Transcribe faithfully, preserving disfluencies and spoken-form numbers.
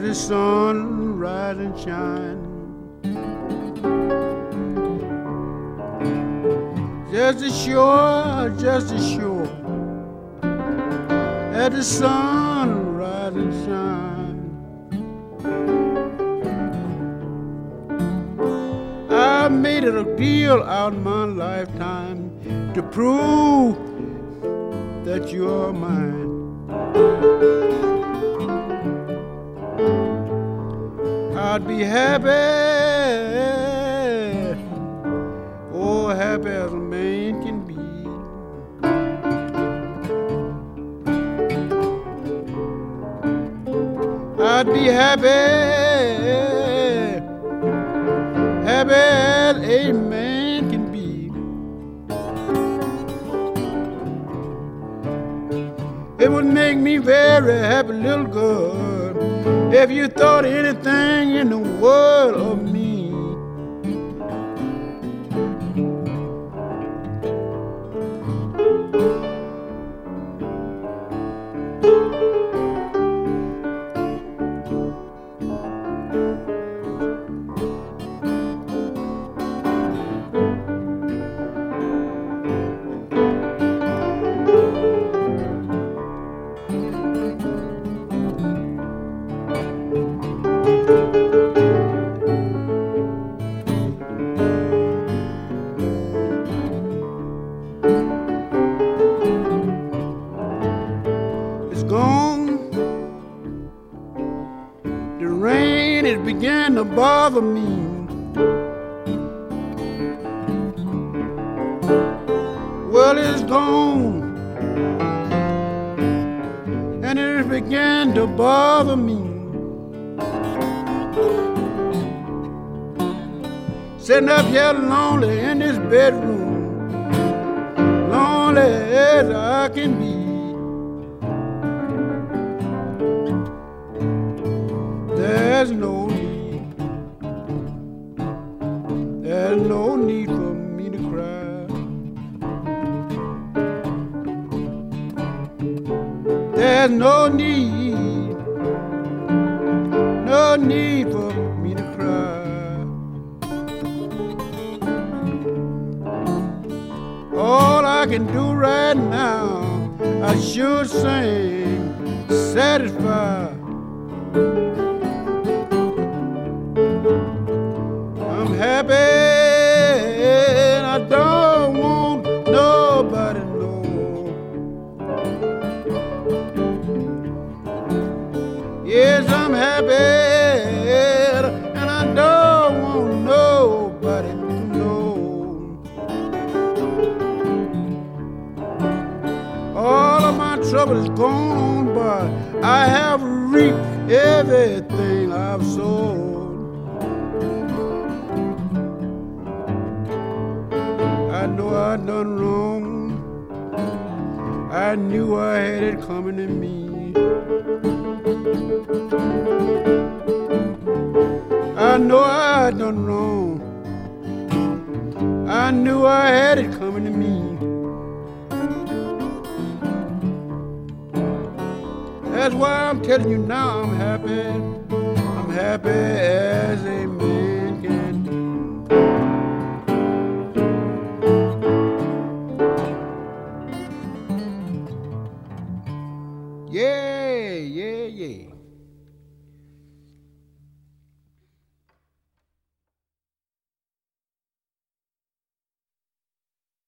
the sun rise and shine. Just as sure, just as sure as the sun rise and shine. I made it a deal out in my lifetime to prove that you're mine. I'd be happy, oh, happy as a man can be. I'd be happy, happy as a man can be. It would make me very happy, little girl, if you thought anything in the world of me. Gone. The rain, it began to bother me. Well, it's gone, and it began to bother me. Sitting up here lonely in this bedroom, lonely as I can be. There's no need, there's no need for me to cry. There's no need, no need for me to cry. All I can do right now, I should sing, satisfied. I'm happy and I don't want nobody to know. Yes, I'm happy and I don't want nobody to know. All of my trouble is gone by. I have reaped everything I've sown. I know I done wrong. I knew I had it coming to me. I know I done wrong. I knew I had it coming to me. That's why I'm telling you now I'm happy. I'm happy as a man can be. Yeah, yeah, yeah.